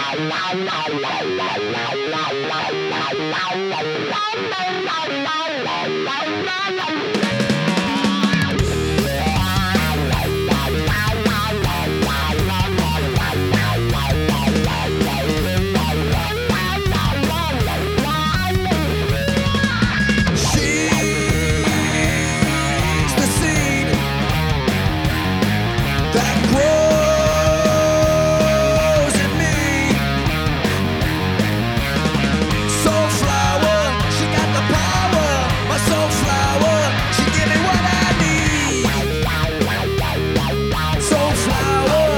the seed that grows in me. Soulflower, she got the power. My soulflower, she give me what I need. Soulflower,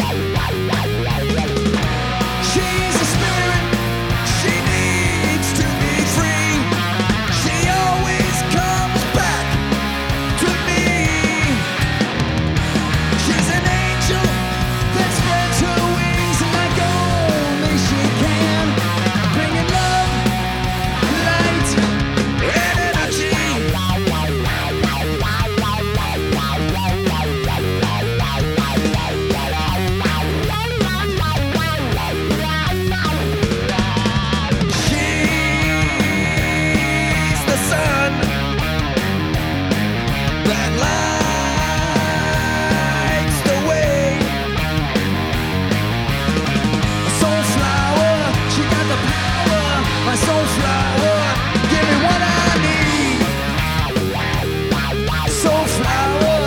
she's a spirit. She needs to be free. She always comes back to me. She's an angel that spreads her wings like only she can, bringing love, light, and energy. She's the sun that lights the way. A soulflower, she got the power. My soulflower, give me what I need. Soulflower,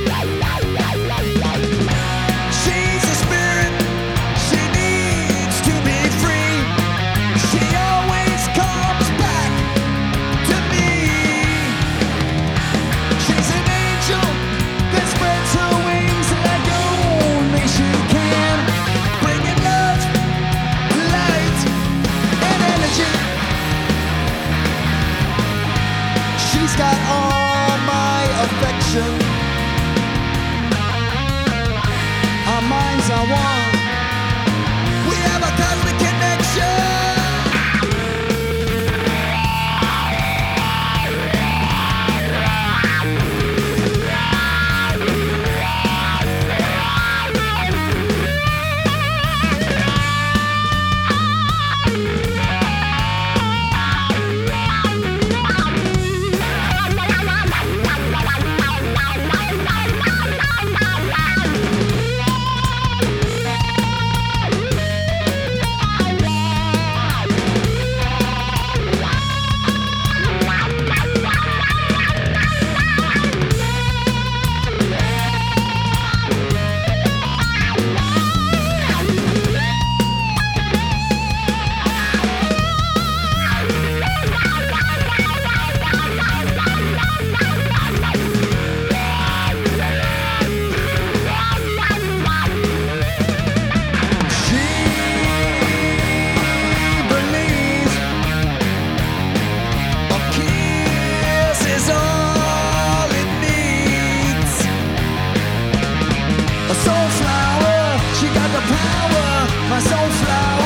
she's a spirit. She needs to be free. She always comes back to me. She's an angel that spreads her wings like only she can, bringing love, light, and energy. She's got all my affection. Our minds are one. We have a cosmic connection. Soulflower, she got the power. My soulflower.